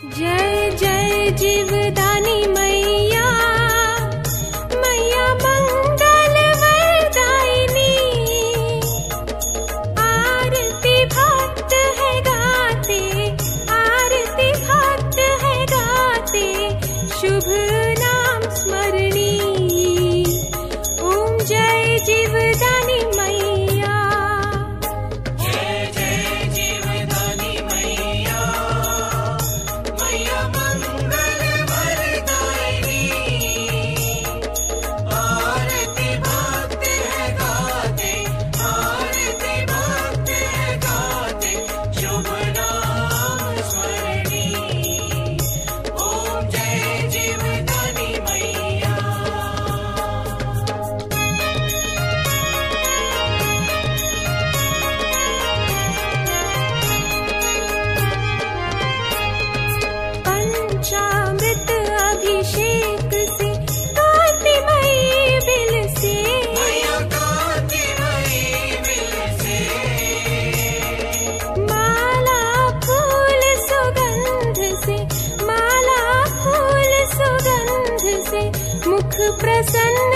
जय जय जीवदानी मैया, मैया मंगल वरदायिनी। आरती भक्त है गाते, आरती भक्त है गाते, शुभ नाम स्मरणी। ओम जय जीवदानी मैया। जय जय जीवदानी मैया, मैया मंगल वरदायिनी। आरती भक्त है गाते, आरती भक्त है गाते, शुभ नाम स्मरणी। ओम जय जीवदानी मैया। पंचामृत अभिषेक से कांतिमयी बिल से, मैया कांतिमयी बिल से, माला फूल सुगंध से, माला फूल सुगंध से, मुख प्रसन्न